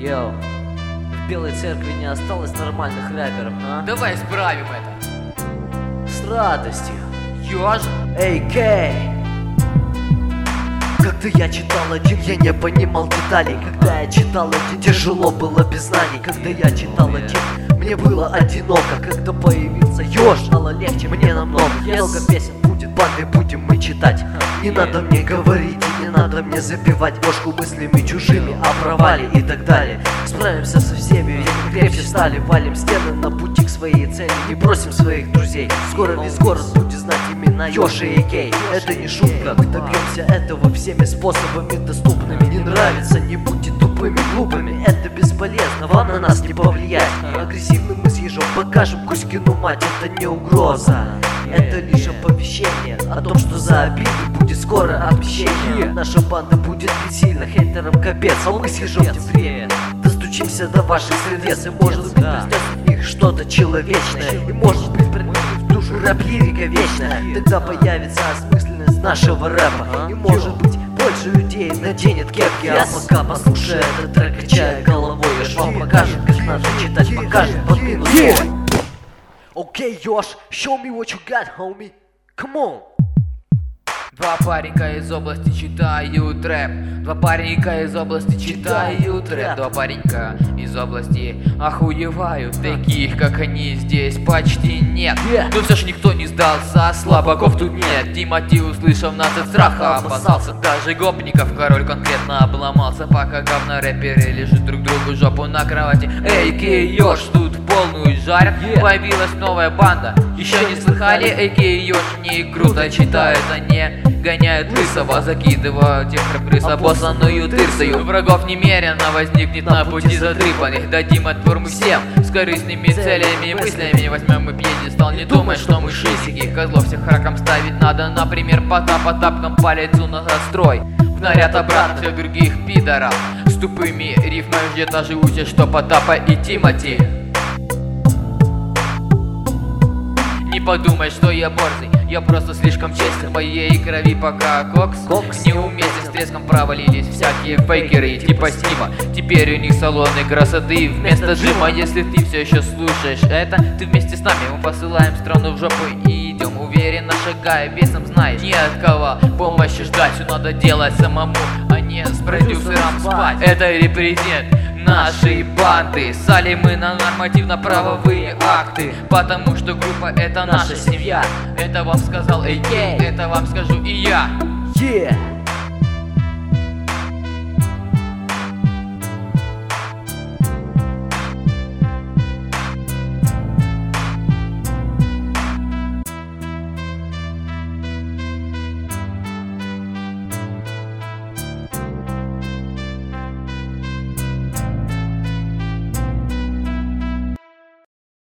Йоу, в Белой Церкви не осталось нормальных рэперов, а? Давай исправим это. С радостью. Ёж. Эй, Кей! Когда я читал один, я не понимал деталей. Когда я читал один, тяжело было без знаний. Когда я читал один, мне было одиноко. Когда появился Ёж, стало легче мне намного. Много песен будет, банды будем мы читать. Не надо мне говорить и не надо мне запивать бошку мыслями чужими о провале и так далее. Справимся со всеми, ведь мы крепче стали. Валим стены на пути к своей цели, не бросим своих друзей. Скоро весь город будет знать имена Ёж и Кей. Это не шутка, мы добьемся этого всеми способами доступными. Не нравится, не будьте тупыми, глупыми, это бесполезно, вам на нас не повлияет. Агрессивным мы с Ежом покажем Кузькину мать, это не угроза. Это лишь оповещение о том, что за обиды будет скоро отмщение. Наша банда будет бить сильно, хейтерам капец, а мы с Ежом тем временем достучимся до ваших сердец. И может быть проснется в них что-то человечное, и может быть проникнет в душу рэп-лирика вечная. Тогда появится осмысленность нашего рэпа, и может быть больше людей наденет кепки. А пока послушай этот трек, качая головой, Ёж вам покажет, как надо читать, покажет подмину свой. Okay, Ёж, show me what you got, homie. Come on. Два паренька из области читают рэп. Два паренька из области читают рэп. Два паренька из области охуевают. Таких, как они, здесь почти нет. Но все ж никто не сдался, слабаков тут нет. Тимати, услышав нас от страха, опасался даже гопников. Король конкретно обломался, пока говно рэперы лежат друг другу жопу на кровати. Эй, Кей, Ёж, тут полную жарят. Появилась новая банда, еще не слыхали? Эй, Кей, Ёж, не круто читают они. Гоняют лысого, закидывают тех крыса, боссаную тырсою. Врагов немерено возникнет на пути задрыпанных. Дадим отпор мы всем с корыстными целями и мыслями. Возьмем мы пьедестал, не думай, что мы шисики. Козлов всех раком ставить надо, например, по тапкам палец у нас отстрой. В наряд обратно всех других пидоров с тупыми рифмами где-то живущие, что Потапа и Тимати. Не подумай, что я борзый, я просто слишком честен. В моей крови пока кокс неуместен. С треском провалились всякие фейкеры типа Стима. Теперь у них салоны красоты вместо джима. Если ты все еще слушаешь это, ты вместе с нами. Мы посылаем страну в жопу и идем уверенно шагая. Весом знаешь, ни от кого помощи ждать. Все надо делать самому, а не с продюсером спать. Это репрезент нашей банды. Сали мы на нормативно-правовые акты, потому что группа это наша семья. Это вам сказал Кей, это вам скажу и я.